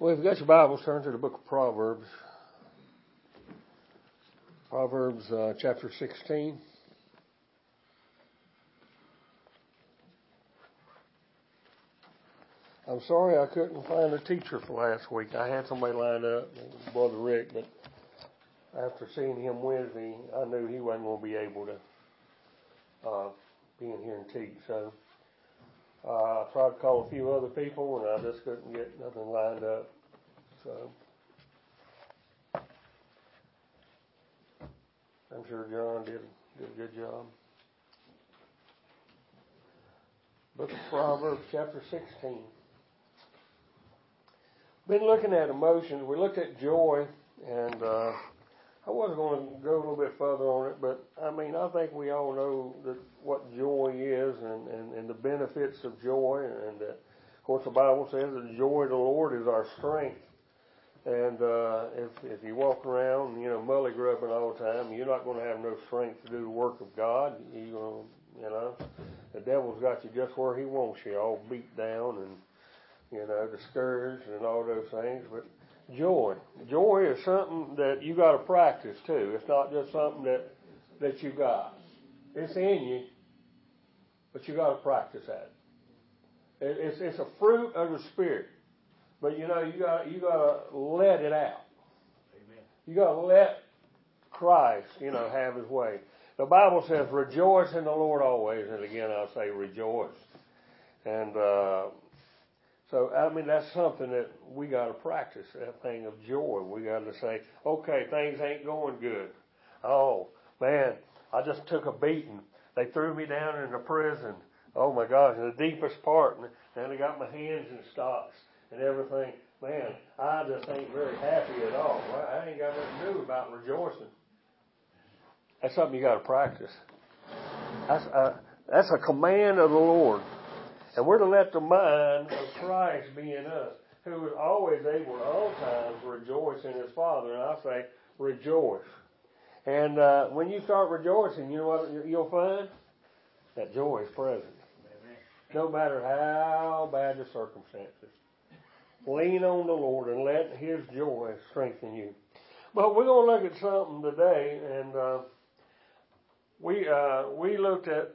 Well, if you've got your Bibles, turn to the book of Proverbs. Proverbs chapter 16. I'm sorry I couldn't find a teacher for last week. I had somebody lined up, Brother Rick, but after seeing him Wednesday, I knew he wasn't going to be able to be in here and teach. So I tried to call a few other people, and I just couldn't get nothing lined up. So I'm sure John did a good job. Book of Proverbs, chapter 16. Been looking at emotions. We looked at joy, and I wasn't going to go a little bit further on it, but I think we all know that what joy is and the benefits of joy, and of course the Bible says that the joy of the Lord is our strength. And if you walk around, mully-grubbing all the time, you're not going to have no strength to do the work of God. The devil's got you just where he wants you, all beat down and discouraged and all those things. But joy is something that you got to practice too. It's not just something that you got. It's in you, but you got to practice at it. It's a fruit of the Spirit. But you got to let it out. Amen. You got to let Christ, have His way. The Bible says, "Rejoice in the Lord always," and again I'll say, rejoice. And that's something that we got to practice. That thing of joy. We got to say, okay, things ain't going good. Oh man, I just took a beating. They threw me down in the prison. Oh my gosh, in the deepest part, and then they got my hands in stocks and everything. Man, I just ain't very happy at all. I ain't got nothing to do about rejoicing. That's something you got to practice. That's a command of the Lord. And we're to let the mind of Christ be in us, who is always able at all times to rejoice in His Father. And I say, rejoice. And when you start rejoicing, you know what you'll find? That joy is present. No matter how bad the circumstances. Lean on the Lord and let His joy strengthen you. But we're going to look at something today, and we looked at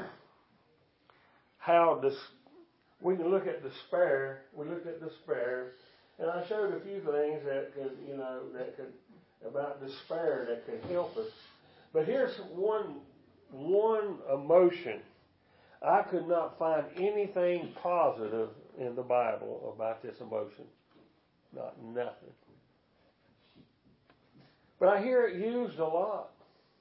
how we can look at despair. We looked at despair, and I showed a few things that could about despair that could help us. But here's one emotion. I could not find anything positive in the Bible about this emotion. Nothing. But I hear it used a lot.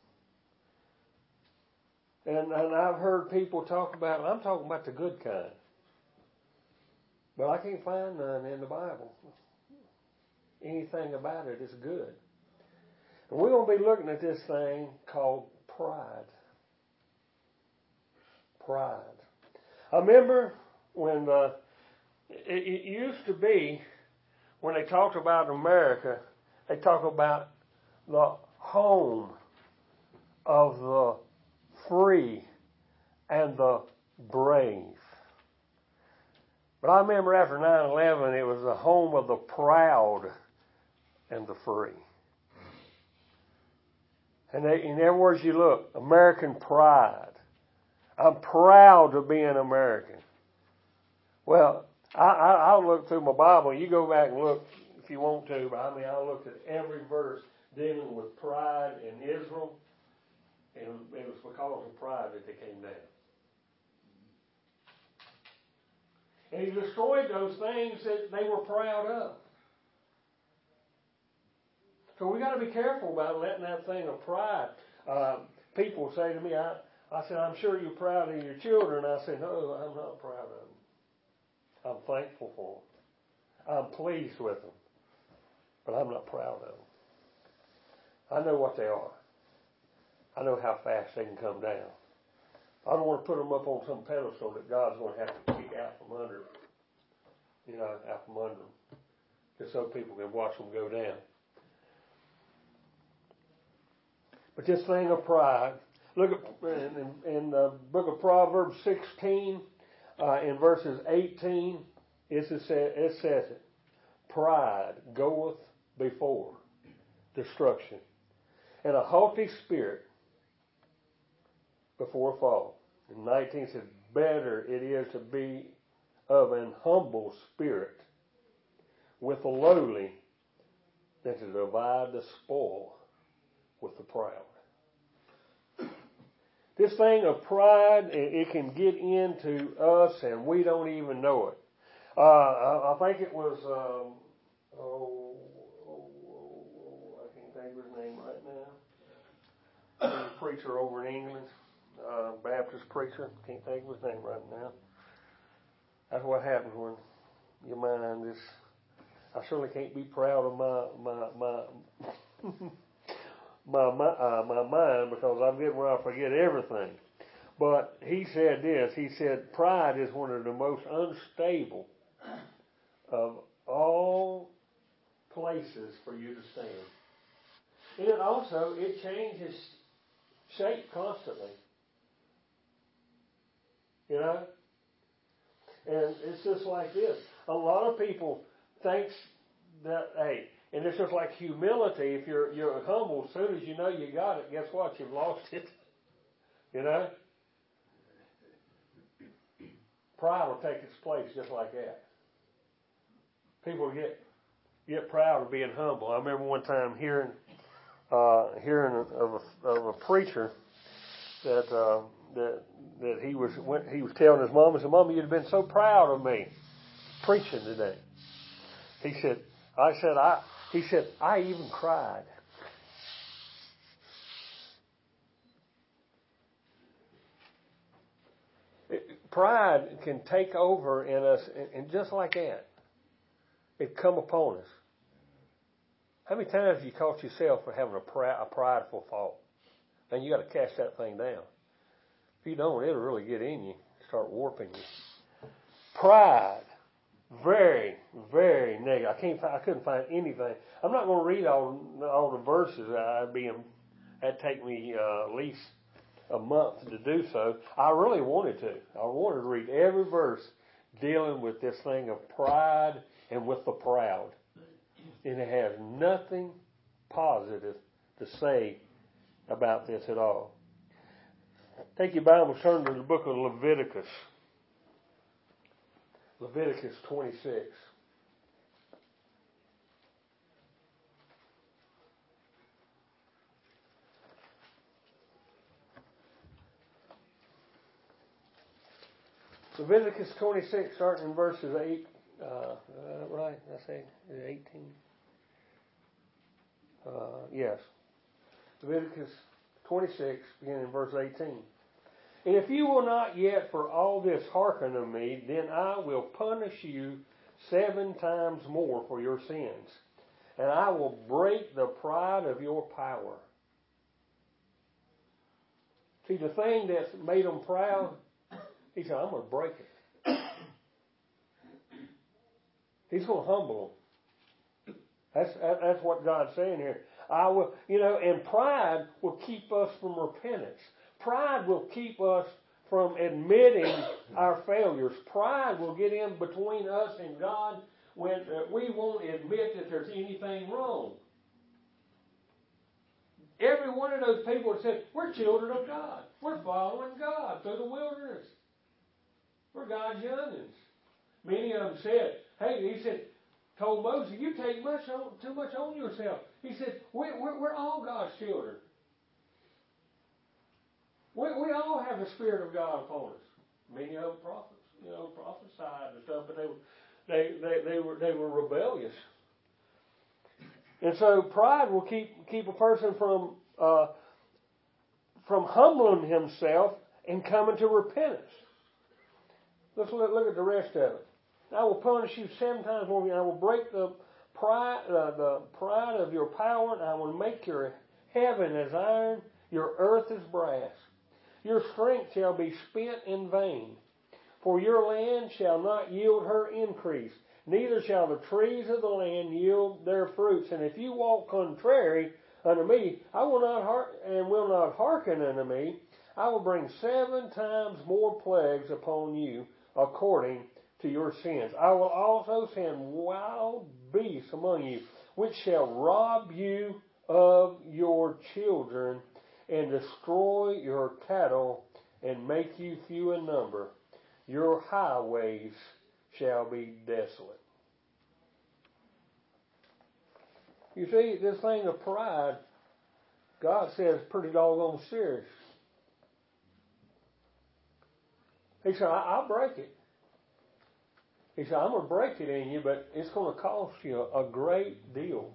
And I've heard people talk about it. I'm talking about the good kind. But I can't find none in the Bible. Anything about it is good. And we're going to be looking at this thing called pride. Pride. I remember when it used to be, when they talked about America, they talked about the home of the free and the brave. But I remember after 9/11, it was the home of the proud and the free. And everywhere you look, American pride. I'm proud to be an American. Well, I'll look through my Bible. You go back and look if you want to, but I looked at every verse dealing with pride in Israel, and it was because of pride that they came down. And He destroyed those things that they were proud of. So we got to be careful about letting that thing of pride. People say to me, I said, I'm sure you're proud of your children. I said, no, I'm not proud of them. I'm thankful for them. I'm pleased with them. But I'm not proud of them. I know what they are. I know how fast they can come down. I don't want to put them up on some pedestal that God's going to have to kick out from under them. Just so people can watch them go down. But this thing of pride, look at in the book of Proverbs 16, in verses 18, it says it. pride goeth before destruction, and a haughty spirit before a fall. And 19 says, better it is to be of an humble spirit with the lowly than to divide the spoil with the proud. This thing of pride, it can get into us and we don't even know it. I think it was, I can't think of his name right now. He's a preacher over in England, Baptist preacher. Can't think of his name right now. That's what happens when your mind is. I certainly can't be proud of my mind because I'm getting where I forget everything. But he said this. He said, pride is one of the most unstable of all places for you to stand. And also, it changes shape constantly. You know? And it's just like this. A lot of people thinks that, hey, and it's just like humility. If you're humble, as soon as you know you got it, guess what? You've lost it. You know? Pride will take its place just like that. People get proud of being humble. I remember one time hearing of a preacher that he was telling his mom, he said, "Mama, you'd have been so proud of me preaching today." He said, I even cried. Pride can take over in us, and just like that, it come upon us. How many times have you caught yourself for having a prideful thought? And you got to cast that thing down. If you don't, it'll really get in you, start warping you. Pride, very, very negative. I couldn't find anything. I'm not going to read all the verses. That'd take me at least a month to do so. I really wanted to. I wanted to read every verse dealing with this thing of pride and with the proud. And it has nothing positive to say about this at all. Take your Bible, turn to the book of Leviticus. Leviticus 26. Leviticus 26, starting in verses 8. Right? I say 18. Yes. Leviticus 26, beginning in verse 18. And if you will not yet for all this hearken unto me, then I will punish you 7 times more for your sins. And I will break the pride of your power. See, the thing that's made them proud, he said, I'm going to break it. He's going to humble them. That's what God's saying here. I will, and pride will keep us from repentance. Pride will keep us from admitting our failures. Pride will get in between us and God when we won't admit that there's anything wrong. Every one of those people that said, we're children of God. We're following God through the wilderness. We're God's youngins. Many of them said, told Moses, you take too much on yourself. He said, we're all God's children. We all have the Spirit of God upon us. Many of them prophets, prophesied and stuff, but they were rebellious. And so pride will keep a person from humbling himself and coming to repentance. Let's look at the rest of it. I will punish you 7 times more. I will break the pride of your power, and I will make your heaven as iron, your earth as brass. Your strength shall be spent in vain, for your land shall not yield her increase, neither shall the trees of the land yield their fruits. And if you walk contrary unto me, I will not hearken unto me, I will bring 7 times more plagues upon you, according to your sins. I will also send wild beasts among you, which shall rob you of your children and destroy your cattle and make you few in number. Your highways shall be desolate. You see, this thing of pride, God says, pretty doggone serious. He said, I'll break it. He said, I'm going to break it in you, but it's going to cost you a great deal.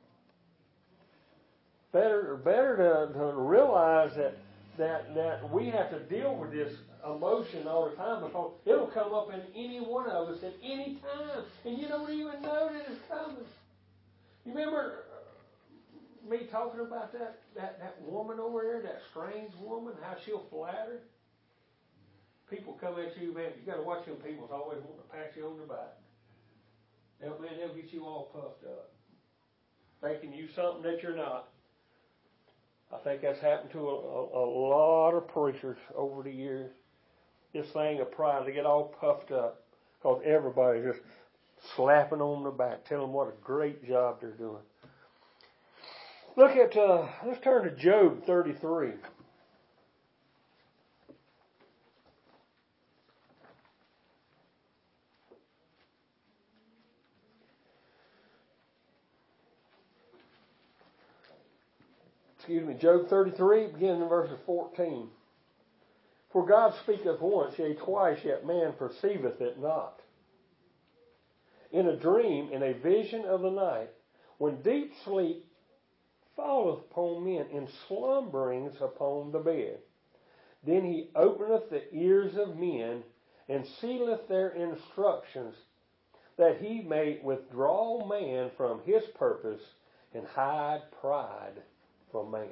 Better to realize that we have to deal with this emotion all the time, because it'll come up in any one of us at any time, and you don't even know that it's coming. You remember me talking about that woman over there, that strange woman, how she'll flatter? People come at you, man, you got to watch them people. It's always wanting to pat you on the back. They'll get you all puffed up, thinking you something that you're not. I think that's happened to a lot of preachers over the years. This thing of pride, they get all puffed up because everybody's just slapping on the back, telling them what a great job they're doing. Look at, let's turn to Job 33. Job 33, beginning in verse 14. For God speaketh once, yea, twice, yet man perceiveth it not. In a dream, in a vision of the night, when deep sleep falleth upon men, in slumberings upon the bed. Then he openeth the ears of men, and sealeth their instructions, that he may withdraw man from his purpose, and hide pride from man.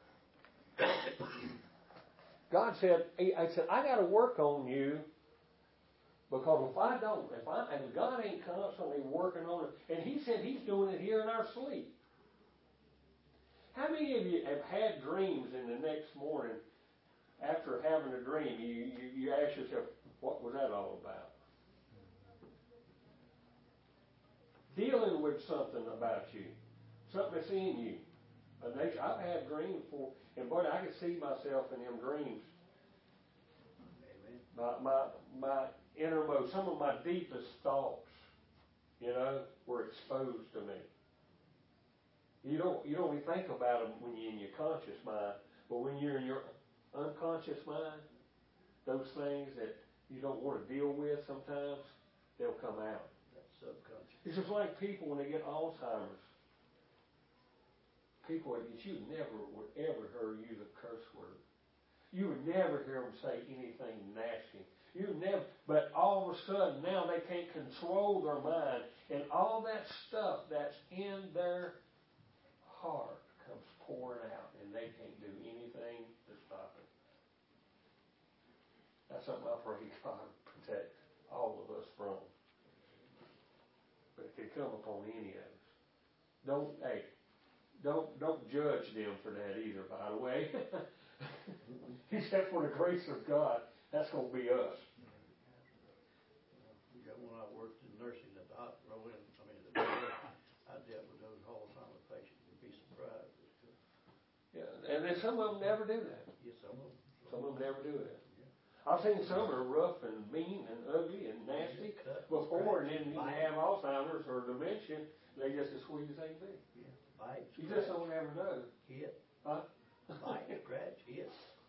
God said, I got to work on you, because if God ain't constantly working on it, and He said He's doing it here in our sleep. How many of you have had dreams in the next morning, after having a dream, you ask yourself, what was that all about? Dealing with something about you, something that's in you. I've had dreams before, and boy, I could see myself in them dreams. My innermost, some of my deepest thoughts, were exposed to me. You don't even think about them when you're in your conscious mind, but when you're in your unconscious mind, those things that you don't want to deal with sometimes, they'll come out. That's subconscious. It's just like people when they get Alzheimer's. People that you never would ever hear use a curse word. You would never hear them say anything nasty. You would never, but all of a sudden now they can't control their mind, and all that stuff that's in their heart comes pouring out, and they can't do anything to stop it. That's something I pray God protect all of us from. But it can come upon any of us. Don't judge them for that either, by the way. Except for the grace of God, that's going to be us. When I worked in nursing at the hospital, I dealt with those Alzheimer's patients. You'd be surprised. Yeah, and then some of them never do that. Yeah, some of them. Some of them never do that. Yeah. I've seen some are rough and mean and ugly and nasty before, and then you have Alzheimer's or dementia, they just as sweet as they can be. Yeah. Bite, you just don't ever know. Hit. Huh? Bite, scratch, hit.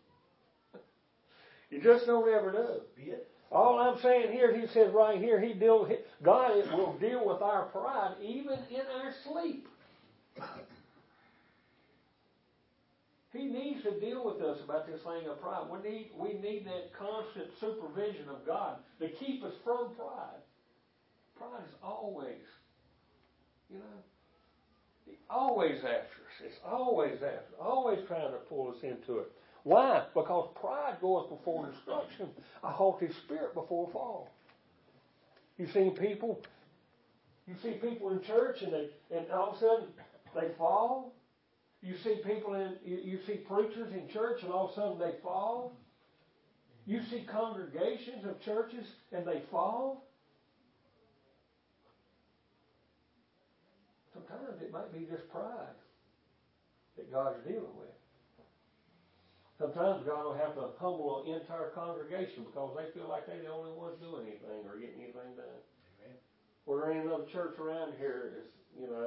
You just don't ever know. Hit. All I'm saying here, he says right here, God will deal with our pride even in our sleep. He needs to deal with us about this thing of pride. We need that constant supervision of God to keep us from pride. Pride is always, always after us. It's always after us. Always trying to pull us into it. Why? Because pride goes before destruction, a haughty spirit before fall. You see people in church and all of a sudden they fall. You see you see preachers in church and all of a sudden they fall. You see congregations of churches and they fall. might be just pride that God's dealing with. Sometimes God will have to humble an entire congregation because they feel like they're the only ones doing anything or getting anything done. Amen. Or there ain't another church around here that's,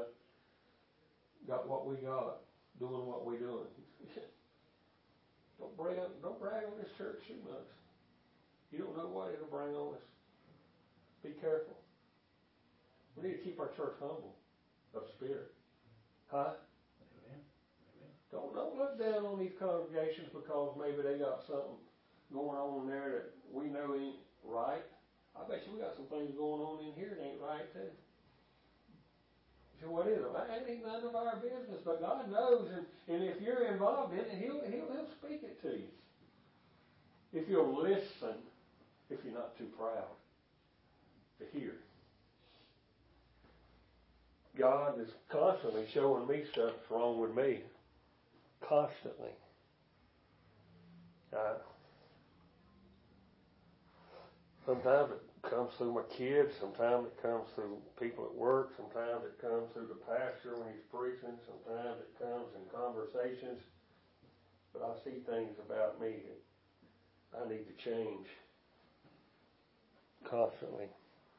got what we got, doing what we're doing. Don't brag on this church too much. You don't know what it'll bring on us. Be careful. We need to keep our church humble of spirit. Huh? Amen. Amen. Don't look down on these congregations because maybe they got something going on there that we know ain't right. I bet you we got some things going on in here that ain't right too. So what is it? That ain't none of our business, but God knows, and if you're involved in it, He'll speak it to you. If you'll listen, if you're not too proud to hear. God is constantly showing me stuff that's wrong with me. Constantly. Sometimes it comes through my kids, sometimes it comes through people at work, sometimes it comes through the pastor when he's preaching, sometimes it comes in conversations. But I see things about me that I need to change constantly.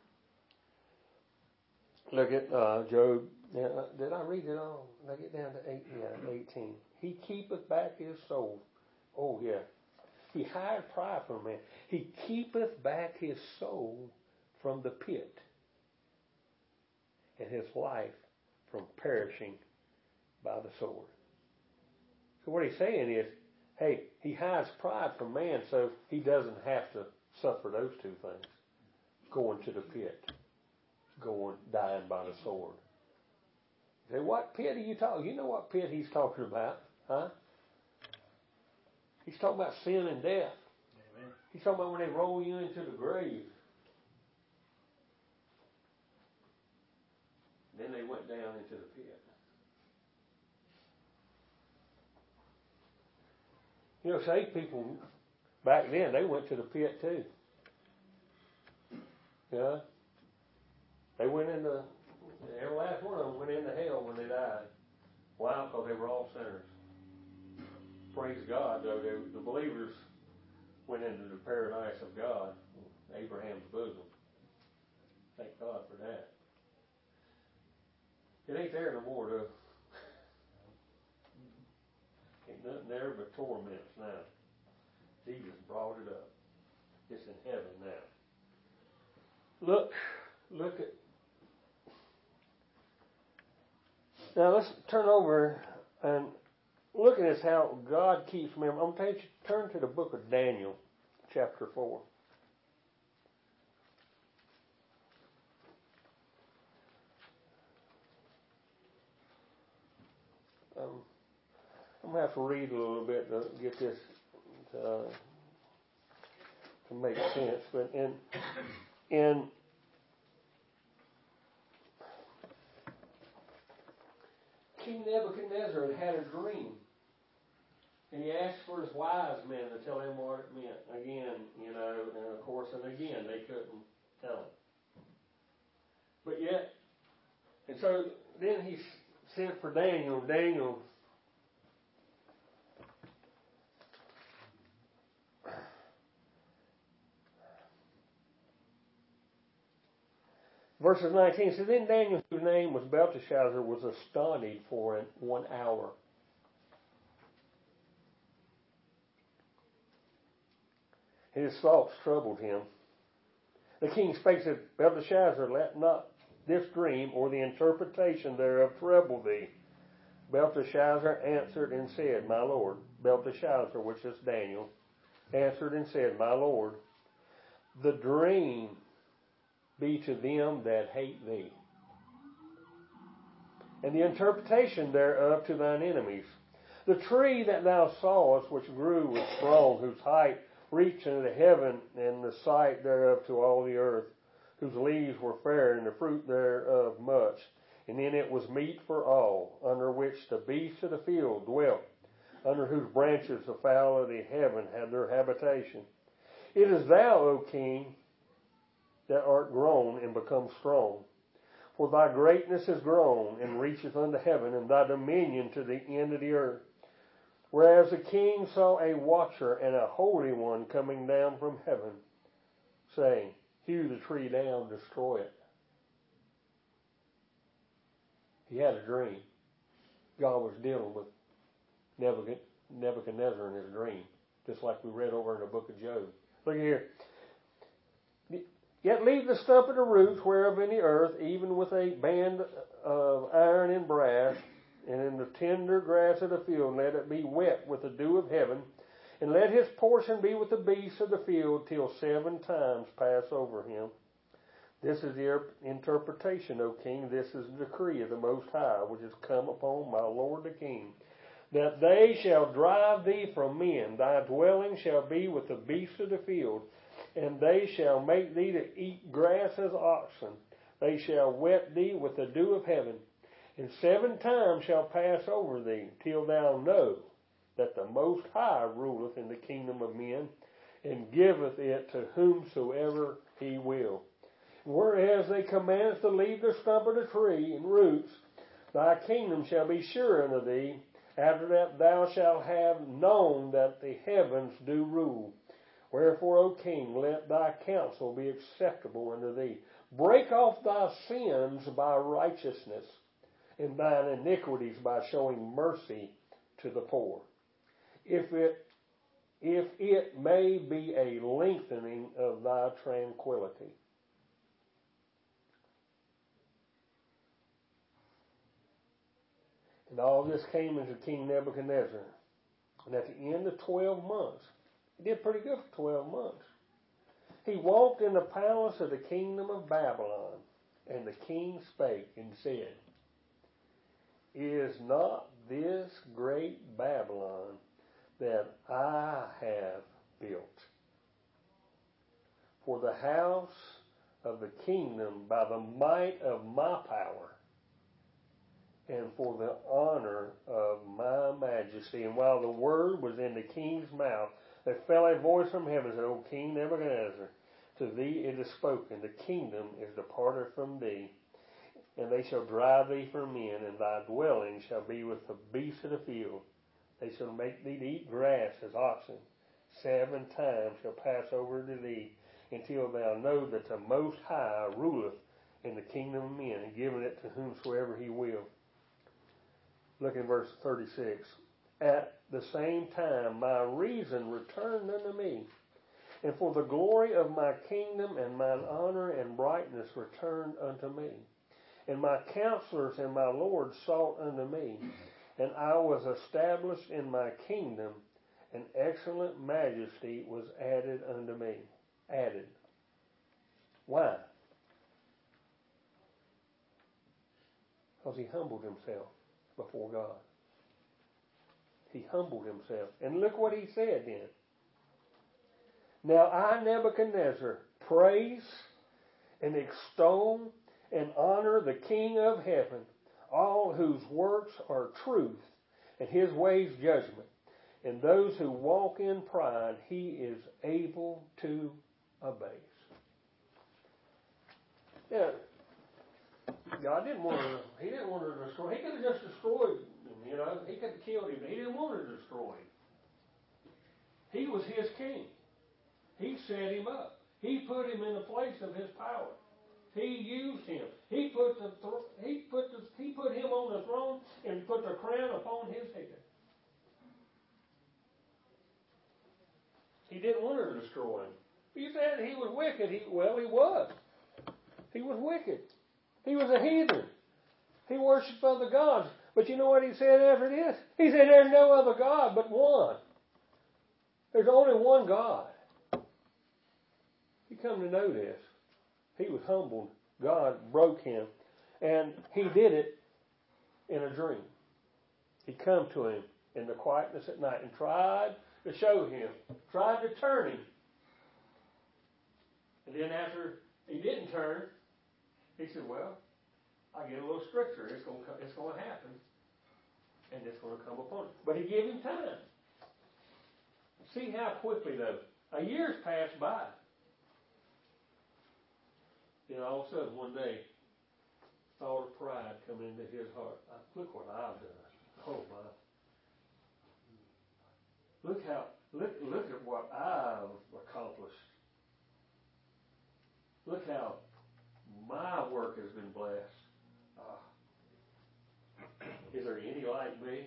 Look at Job. Did I read it all? Did I get down to 18? He keepeth back his soul. Oh, yeah. He hired pride from man. He keepeth back his soul from the pit, and his life from perishing by the sword. So what he's saying is, hey, he hides pride from man so he doesn't have to suffer those two things. Going to the pit. Dying by the sword. You say, what pit are you talking? You know what pit he's talking about, huh? He's talking about sin and death. Amen. He's talking about when they roll you into the grave. Then they went down into the pit. Saved people back then, they went to the pit too. Yeah. They went into, every last one of them went into hell when they died. Why? Because they were all sinners. Praise God, though, the believers went into the paradise of God, Abraham's bosom. Thank God for that. It ain't there no more, though. Ain't nothing there but torments now. Jesus brought it up. It's in heaven now. Look at. Now let's turn over and look at this how God keeps me. I'm going to turn to the book of Daniel, chapter 4. I'm going to have to read a little bit to get this to make sense. But in King Nebuchadnezzar had a dream. And he asked for his wise men to tell him what it meant. Again, and of course, and again, they couldn't tell him. But yet, and so then he sent for Daniel. Daniel, verses 19 says, then Daniel, whose name was Belteshazzar, was astonished for 1 hour. His thoughts troubled him. The king spake, said, Belteshazzar, let not this dream or the interpretation thereof trouble thee. Belteshazzar answered and said, my lord. Belteshazzar, which is Daniel, answered and said, my lord, the dream be to them that hate thee, and the interpretation thereof to thine enemies. The tree that thou sawest, which grew was strong, whose height reached into heaven, and the sight thereof to all the earth, whose leaves were fair, and the fruit thereof much. And in it was meat for all, under which the beasts of the field dwelt, under whose branches the fowl of the heaven had their habitation. It is thou, O king, that art grown and become strong. For thy greatness is grown, and reacheth unto heaven, and thy dominion to the end of the earth. Whereas the king saw a watcher and a holy one coming down from heaven, saying, Hew the tree down, destroy it. He had a dream. God was dealing with Nebuchadnezzar in his dream, just like we read over in the book of Job. Look here. Yet leave the stump of the roots whereof in the earth, even with a band of iron and brass, and in the tender grass of the field, let it be wet with the dew of heaven, and let his portion be with the beasts of the field, till 7 times pass over him. This is the interpretation, O king. This is the decree of the Most High, which has come upon my lord the king, that they shall drive thee from men. Thy dwelling shall be with the beasts of the field, and they shall make thee to eat grass as oxen. They shall wet thee with the dew of heaven, and 7 times shall pass over thee, till thou know that the Most High ruleth in the kingdom of men, and giveth it to whomsoever he will. Whereas they command to leave the stump of the tree and roots, thy kingdom shall be sure unto thee. After that thou shalt have known that the heavens do rule. Wherefore, O king, let thy counsel be acceptable unto thee. Break off thy sins by righteousness, and thine iniquities by showing mercy to the poor. If it may be a lengthening of thy tranquility. And all this came into King Nebuchadnezzar. And at the end of 12 months, he did pretty good for 12 months. He walked in the palace of the kingdom of Babylon, and the king spake and said, Is not this great Babylon that I have built for the house of the kingdom by the might of my power, and for the honor of my majesty? And while the word was in the king's mouth, there fell a voice from heaven and said, O King Nebuchadnezzar, to thee it is spoken, the kingdom is departed from thee, and they shall drive thee from men, and thy dwelling shall be with the beasts of the field. They shall make thee to eat grass as oxen. 7 times shall pass over to thee, until thou know that the Most High ruleth in the kingdom of men, and giveth it to whomsoever he will. Look in verse 36. At the same time my reason returned unto me, and for the glory of my kingdom and mine honor and brightness returned unto me. And my counselors and my lords sought unto me, and I was established in my kingdom, and excellent majesty was added unto me. Added. Why? Because he humbled himself before God. He humbled himself. And look what he said then. Now I, Nebuchadnezzar, praise and extol and honor the King of heaven, all whose works are truth, and his ways judgment. And those who walk in pride, he is able to abase. Yeah, God didn't want to destroy. He could have just destroyed him, He could have killed him. He didn't want to destroy him. He was his king. He set him up. He put him in the place of his power. He used him. He put him on the throne and put the crown upon his head. He didn't want to destroy him. You said he was wicked. He was. He was wicked. He was a heathen. He worshipped other gods. But you know what he said after this? He said there's no other God but one. There's only one God. You come to know this. He was humbled. God broke him. And he did it in a dream. He come to him in the quietness at night and tried to show him, tried to turn him. And then after he didn't turn, he said, well, I get a little stricter. It's going to happen. And it's going to come upon him. But he gave him time. See how quickly, though. A year's passed by. Then all of a sudden, one day, thought of pride come into his heart. Look what I've done. Oh my. Look at what I've accomplished. Look how my work has been blessed. Is there any like me?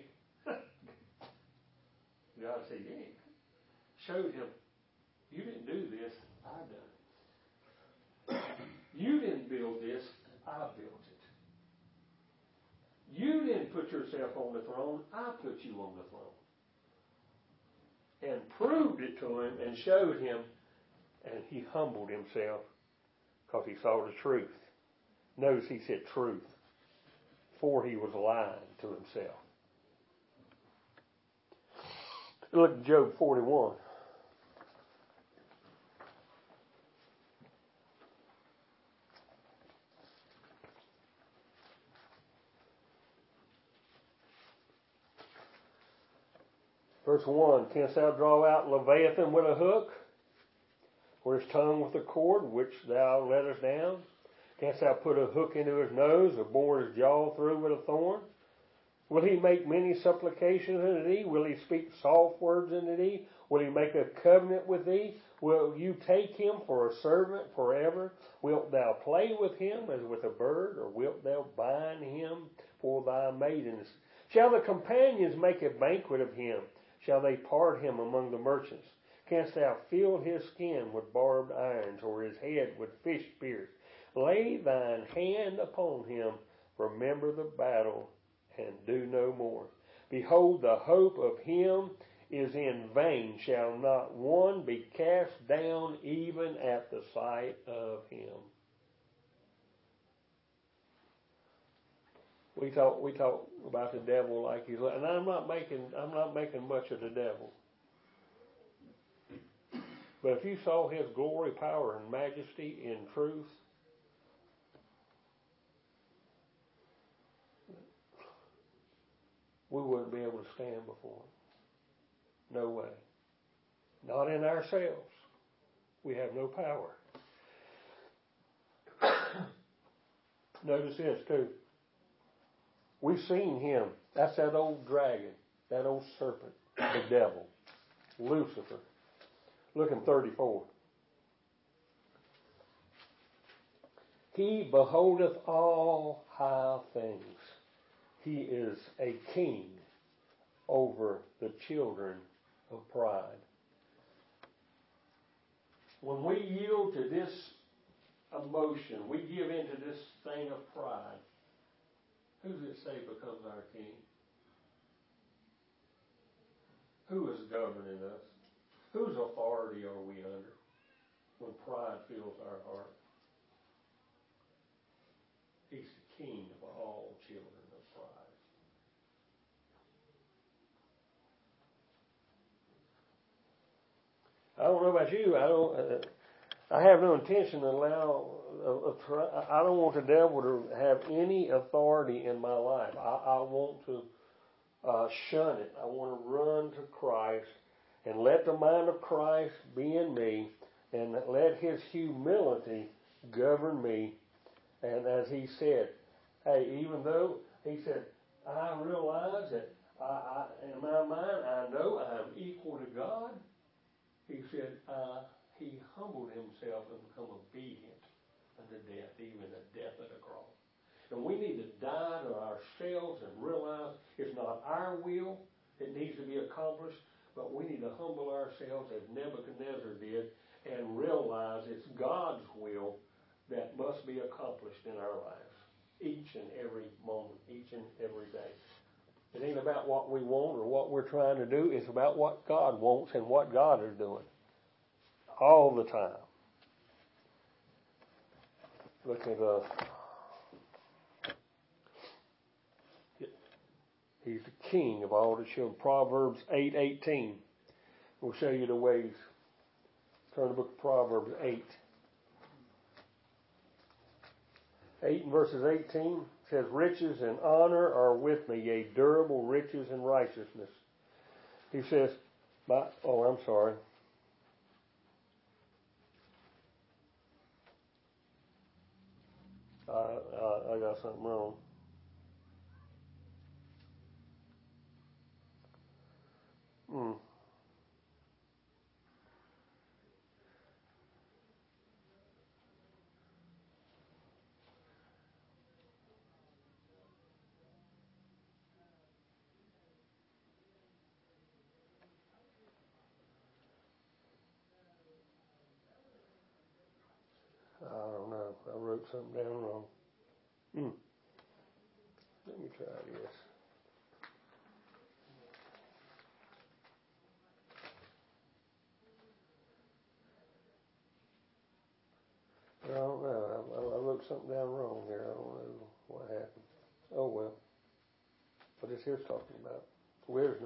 God said, yeah. Showed him, you didn't do this, I done it. You didn't build this, I built it. You didn't put yourself on the throne, I put you on the throne. And proved it to him and showed him, and he humbled himself because he saw the truth. Notice he said truth, for he was lying to himself. Look at Job 41. Verse 1, canst thou draw out Leviathan with a hook, or his tongue with a cord, which thou lettest down? Canst thou put a hook into his nose, or bore his jaw through with a thorn? Will he make many supplications unto thee? Will he speak soft words unto thee? Will he make a covenant with thee? Will you take him for a servant forever? Wilt thou play with him as with a bird, or wilt thou bind him for thy maidens? Shall the companions make a banquet of him? Shall they part him among the merchants? Canst thou fill his skin with barbed irons, or his head with fish spears? Lay thine hand upon him, remember the battle, and do no more. Behold, the hope of him is in vain. Shall not one be cast down even at the sight of him? We talk about the devil like he's, and I'm not making much of the devil. But if you saw his glory, power, and majesty in truth, we wouldn't be able to stand before him. No way. Not in ourselves. We have no power. Notice this too. We've seen him. That's that old dragon, that old serpent, the devil, Lucifer. Look in 34. He beholdeth all high things. He is a king over the children of pride. When we yield to this emotion, we give into this thing of pride, who does it say becomes our king? Who is governing us? Whose authority are we under when pride fills our heart? He's the king of all children of pride. I don't know about you. I have no intention to I don't want the devil to have any authority in my life. I want to shun it. I want to run to Christ and let the mind of Christ be in me, and let his humility govern me. And as he said, hey, even though he said, I realize that in my mind I know I'm equal to God. He said, he humbled himself and become obedient unto death, even the death of the cross. And we need to die to ourselves and realize it's not our will that needs to be accomplished, but we need to humble ourselves as Nebuchadnezzar did and realize it's God's will that must be accomplished in our lives each and every moment, each and every day. It ain't about what we want or what we're trying to do. It's about what God wants and what God is doing all the time. Look at he's the king of all the children. Proverbs 8:18 will show you the ways. Turn to the book of Proverbs 8. 8 and verses 18 says, riches and honor are with me, yea, durable riches and righteousness. He says, I'm sorry. I got something wrong. I don't know. I wrote something down wrong. Let me try this. I don't know. I wrote something down wrong here. I don't know what happened. Oh well. What this here's talking about wisdom.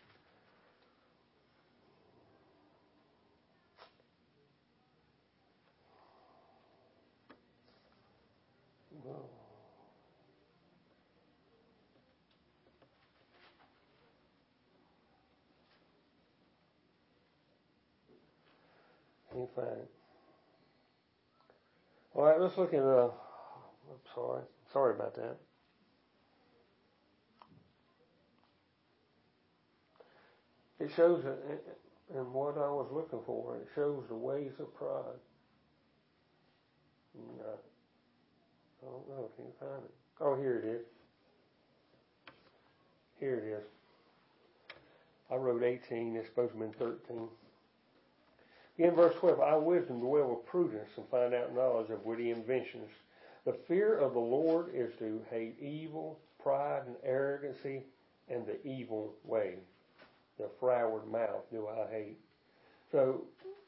No. Can't find it. All right, let's look at. I'm sorry about that. It shows and what I was looking for. It shows the ways of pride. No, I don't know. Can you find it? Oh, here it is. Here it is. I wrote 18. It's supposed to have been 13. In verse 12, I wisdom dwell with prudence and find out knowledge of witty inventions. The fear of the Lord is to hate evil, pride and arrogancy, and the evil way. The froward mouth do I hate. So,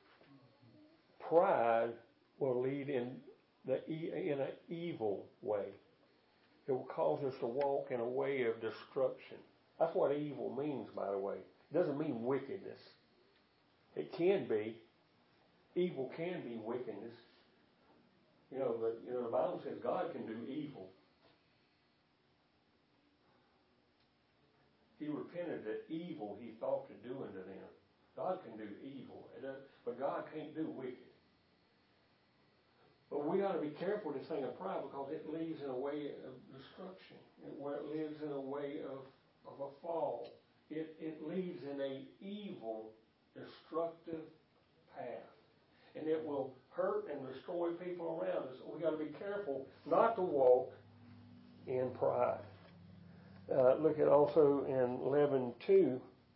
pride will lead in an evil way. It will cause us to walk in a way of destruction. That's what evil means, by the way. It doesn't mean wickedness. It can be. Evil can be wickedness. But the Bible says God can do evil. He repented that evil he thought to do unto them. God can do evil, but God can't do wicked. But we ought to be careful with this thing of pride because it leads in a way of destruction. It lives in a way of a fall. It leads in an evil, destructive path. And it will hurt and destroy people around us. We got to be careful not to walk in pride. Look at also in 11:2.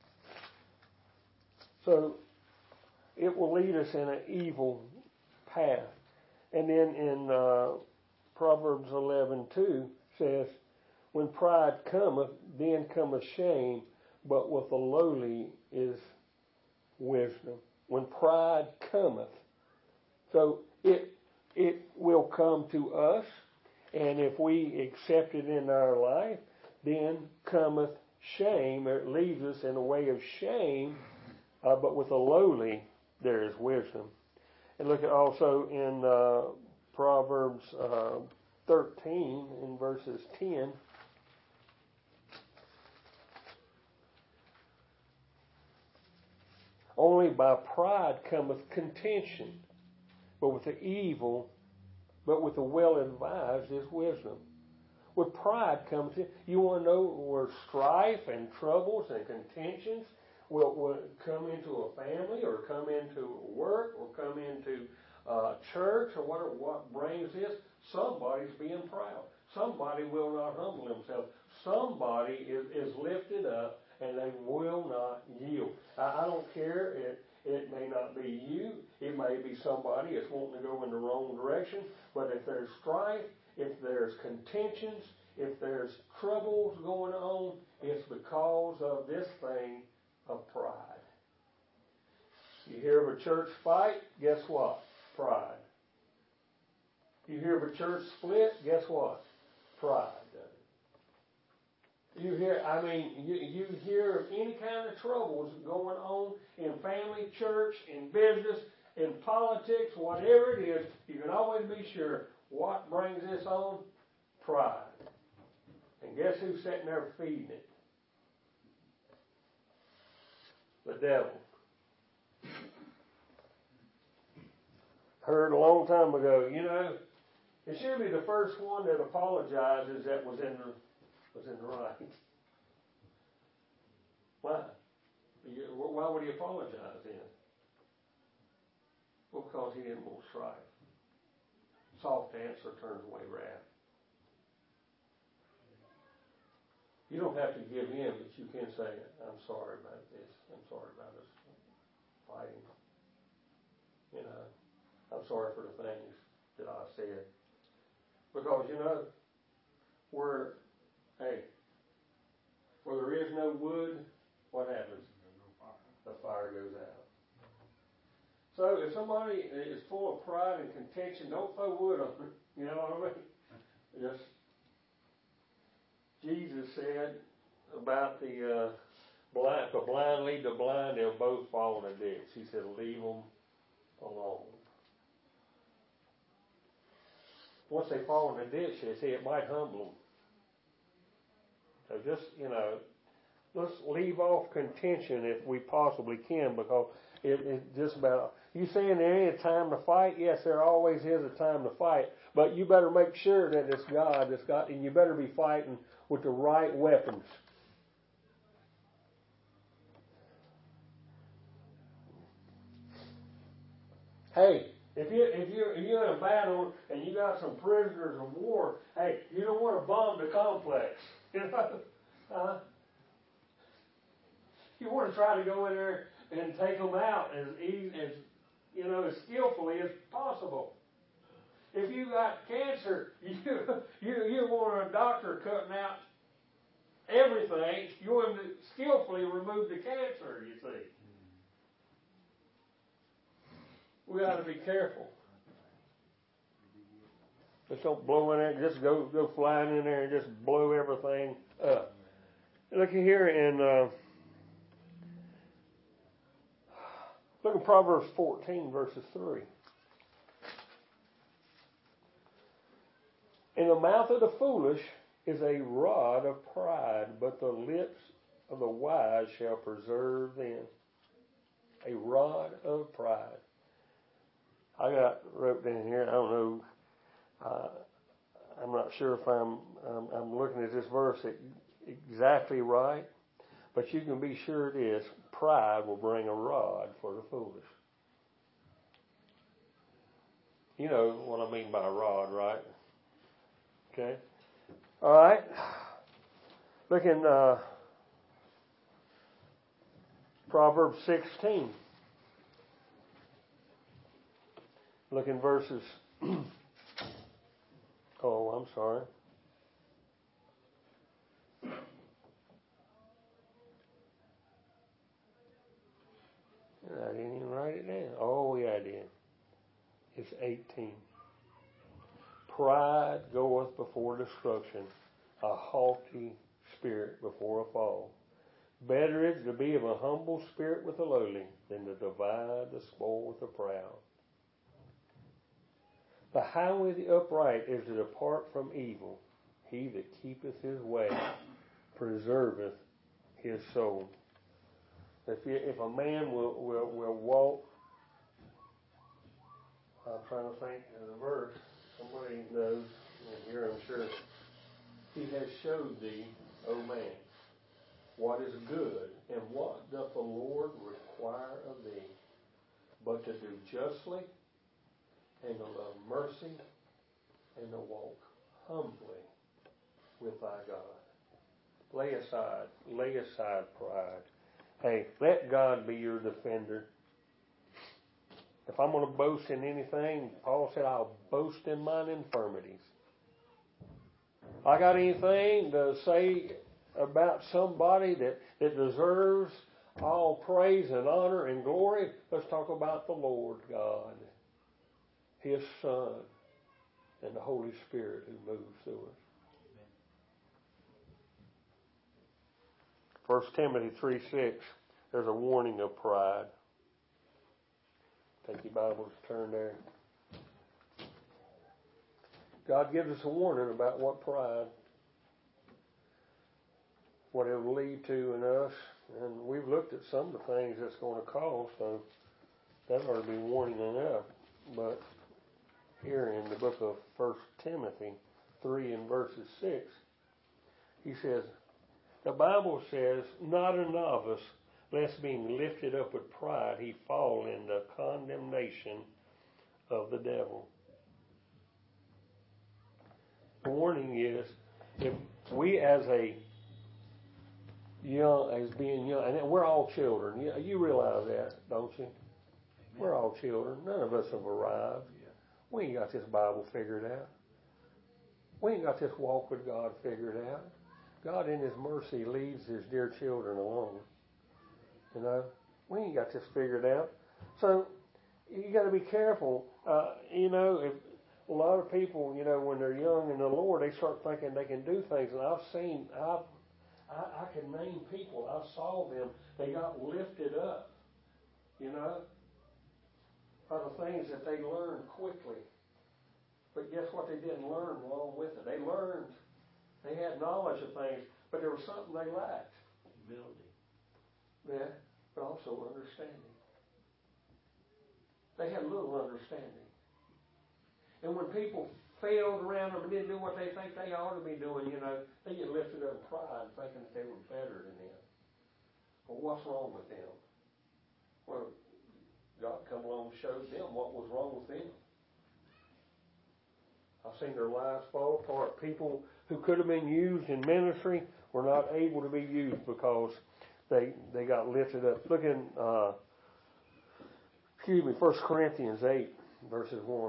So it will lead us in an evil path. And then in Proverbs 11:2 says, when pride cometh, then cometh shame, but with the lowly is wisdom. When pride cometh. So it will come to us, and if we accept it in our life, then cometh shame, or it leads us in a way of shame, but with the lowly there is wisdom. And look at also in Proverbs 13 in verses 10. Only by pride cometh contention, but with the well advised is wisdom. With pride comes in. You want to know where strife and troubles and contentions will come into a family, or come into work, or come into church, or whatever. What brings this? Somebody's being proud. Somebody will not humble themselves. Somebody is lifted up, and they will not yield. I don't care. It may not be you. It may be somebody that's wanting to go in the wrong direction. But if there's strife, if there's contentions, if there's troubles going on, it's because of this thing of pride. You hear of a church fight, guess what? Pride. You hear of a church split, guess what? Pride. You hear of any kind of troubles going on in family, church, in business, in politics, whatever it is, you can always be sure what brings this on? Pride. And guess who's sitting there feeding it? The devil. Heard a long time ago, It should be the first one that apologizes that was in the right. Why? Why would he apologize then? Well, because he didn't want strife. Soft answer turns away wrath. You don't have to give in, but you can say, I'm sorry about this. I'm sorry about us fighting. I'm sorry for the things that I said. Because, where there is no wood, what happens? The fire goes out. So if somebody is full of pride and contention, don't throw wood on it. You know what I mean? Just Jesus said about the blind, if a blind lead the blind, they'll both fall in a ditch. He said, leave them alone. Once they fall in the ditch, they say it might humble them. So just, let's leave off contention if we possibly can, because it just about, you saying there ain't a time to fight? Yes, there always is a time to fight, but you better make sure that it's God that's got, and you better be fighting with the right weapons. Hey, if you're in a battle and you got some prisoners of war, hey, you don't want to bomb the complex. You want to try to go in there and take them out as skillfully as possible. If you got cancer, you want a doctor cutting out everything. You want to skillfully remove the cancer, you see. We got to be careful. Just don't blow in there. Just go flying in there and just blow everything up. Look here in look at Proverbs 14, verses 3. In the mouth of the foolish is a rod of pride, but the lips of the wise shall preserve them. A rod of pride. I wrote down here, I don't know, I'm not sure if I'm looking at this verse exactly right, but you can be sure it is. Pride will bring a rod for the foolish. You know what I mean by a rod, right? Okay. All right. Look in Proverbs 16. Look in verses. Oh, I'm sorry. I didn't even write it down. Oh, yeah, I did. It's 18. Pride goeth before destruction, a haughty spirit before a fall. Better is to be of a humble spirit with the lowly than to divide the spoil with the proud. The highway of the upright is to depart from evil. He that keepeth his way preserveth his soul. If a man will walk, I'm trying to think of the verse. Somebody knows, and here I'm sure. He has showed thee, O man, what is good, and what doth the Lord require of thee, but to do justly, and to love mercy, and to walk humbly with thy God. Lay aside pride. Hey, let God be your defender. If I'm going to boast in anything, Paul said, I'll boast in mine infirmities. I got anything to say about somebody that deserves all praise and honor and glory? Let's talk about the Lord God, His Son, and the Holy Spirit who moves through us. 1 Timothy 3:6, there's a warning of pride. Take your Bibles, turn there. God gives us a warning about what pride, what it will lead to in us. And we've looked at some of the things that's going to cause, so that ought to be warning enough. But here in the book of 1 Timothy 3 and verses 6. He says, the Bible says, not a novice, lest being lifted up with pride, he fall in the condemnation of the devil. The warning is, if we as being young, and we're all children, you realize that, don't you? We're all children. None of us have arrived. We ain't got this Bible figured out. We ain't got this walk with God figured out. God in His mercy leads His dear children along. You know, we ain't got this figured out. So you got to be careful. If a lot of people, when they're young in the Lord, they start thinking they can do things. And I can name people. I saw them. They got lifted up, by the things that they learned quickly. But guess what? They didn't learn along with it. They learned. They had knowledge of things, but there was something they lacked. Humility. Yeah, but also understanding. They had little understanding. And when people failed around them and didn't do what they think they ought to be doing, they get lifted up in pride thinking that they were better than them. Well, what's wrong with them? Well, God come along and showed them what was wrong with them. I've seen their lives fall apart. People who could have been used in ministry were not able to be used because they got lifted up. Look in 1 Corinthians 8, verses 1.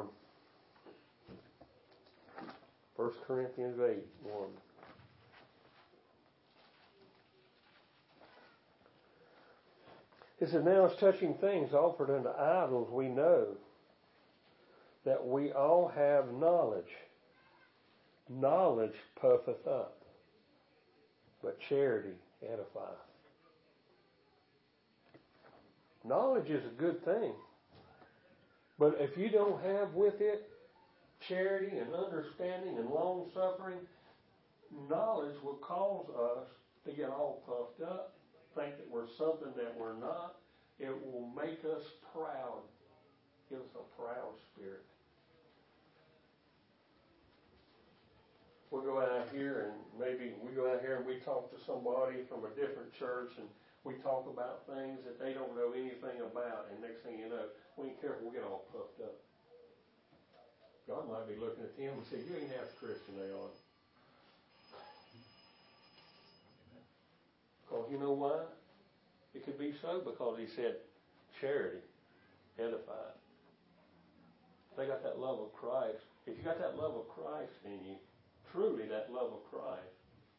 1 Corinthians 8, 1. It says, now as touching things offered unto idols, we know that we all have knowledge. Knowledge puffeth up, but charity edifieth. Knowledge is a good thing. But if you don't have with it charity and understanding and long suffering, knowledge will cause us to get all puffed up, think that we're something that we're not. It will make us proud. Give us a proud spirit. We'll go out here and we talk to somebody from a different church and we talk about things that they don't know anything about, and next thing you know, we ain't careful, we'll get all puffed up. God might be looking at them and say, you ain't half Christian they are. Because you know why? It could be so because He said, charity edifies. They got that love of Christ. If you got that love of Christ in you, truly that love of Christ,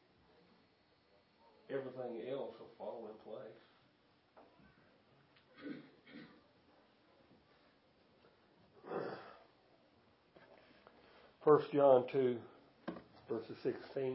everything else will fall in place. 1 John 2, verses 16.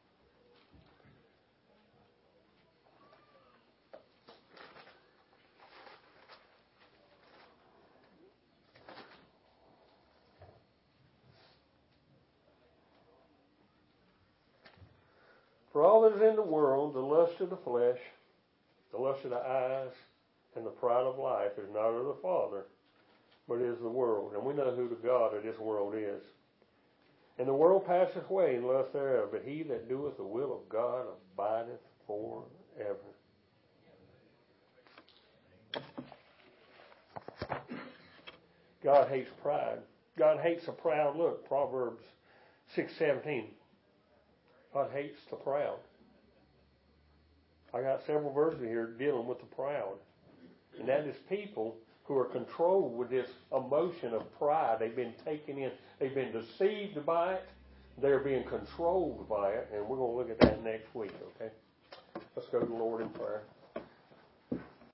For all that is in the world, the lust of the flesh, the lust of the eyes, and the pride of life is not of the Father, but is the world. And we know who the God of this world is. And the world passeth away and lust thereof, but he that doeth the will of God abideth forever. God hates pride. God hates a proud look. Proverbs 6:17. God hates the proud. I got several verses here dealing with the proud. And that is people who are controlled with this emotion of pride. They've been taken in. They've been deceived by it. They're being controlled by it. And we're going to look at that next week, okay? Let's go to the Lord in prayer.